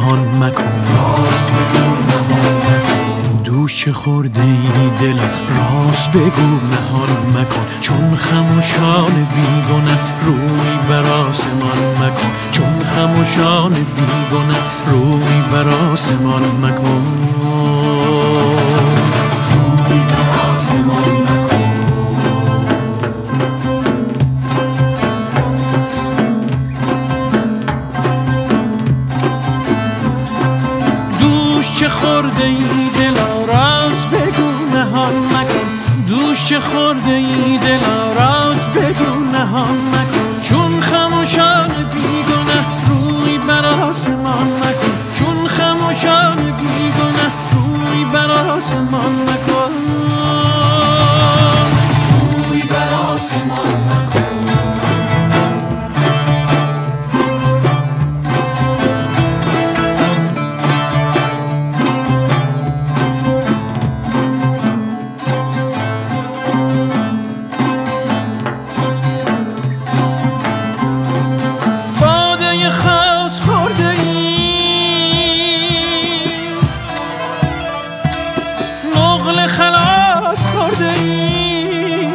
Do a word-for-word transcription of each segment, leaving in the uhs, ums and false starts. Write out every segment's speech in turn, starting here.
نهان مکن، راست بگو نهان مکن. دوش چه خورده ای دل راست بگو نهان مکن، چون خموشان بیگنه روی بر آسمان مکن، چون خموشان بیگنه روی بر آسمان مکن، روی بر آسمان مکن. دوش چه خورده ای دلا راست بگو نهان مکن، دوش چه خورده ای دلا راست بگو نهان مکن، چون خموشان بیگنه روی بر آسمان مکن، چون خموشان بیگنه روی بر آسمان مکن، روی بر آسمان مکن. خلاص خورده ای،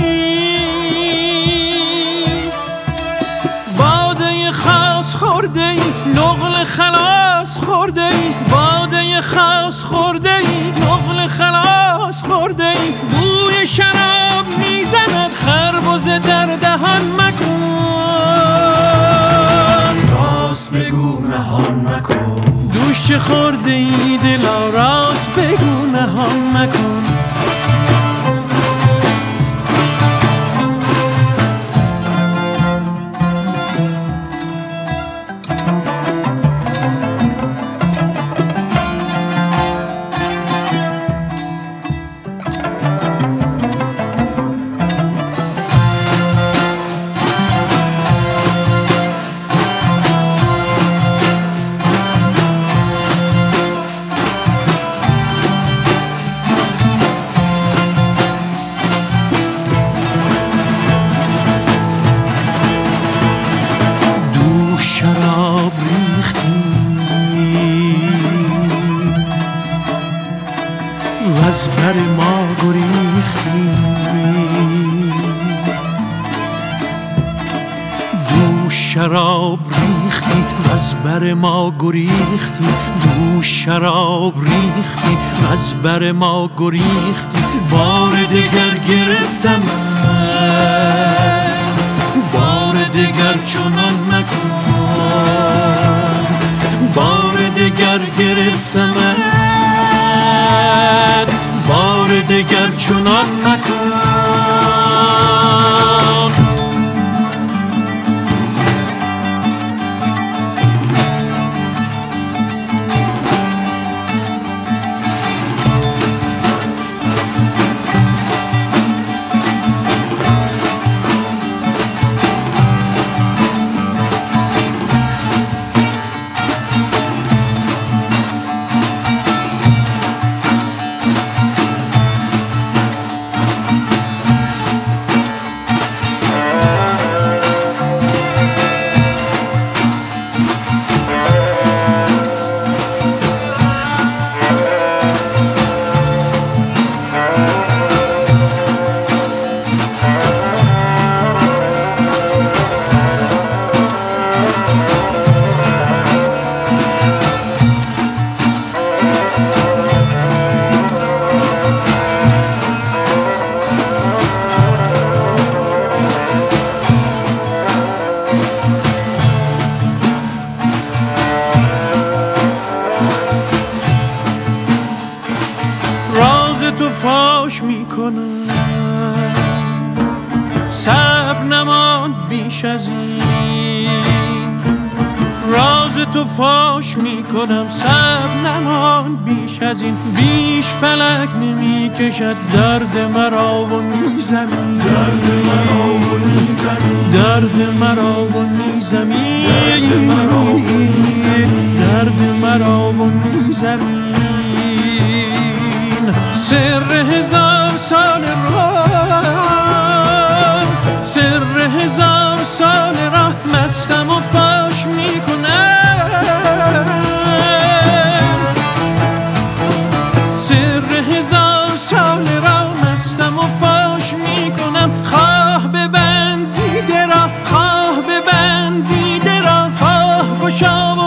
باده خاص خورده ای، نقل خلاص خورده ای، باده خاص خورده ای، نقل خلاص خورده ای، بوی شراب میزند خربزه در دهان مکن، راست بگو نهان مکن. دوش چه خورده ای دلا راست بگو نهان مکن. شراب ریختی و از بر ما گریختی، دوش شراب ریختی و از بر ما گریختی، دوش شراب ریختی و از بر ما گریختی، بار دگر گرفتم بار دگر چنان مکن، بار دگر گرفتمت بار دگر چنان مکن. تو فاش میکنم صبر نماند بیش از این، راز تو فاش میکنم صبر نماند بیش از این، بیش فلک نمیکشد درد مرا و میزمی، درد مرا و میزمی، درد مرا و میزمی، درد مرا و میزمی. سر هزار سال راه، سر هزار سال راه مستم و فاش میکنم، خموشا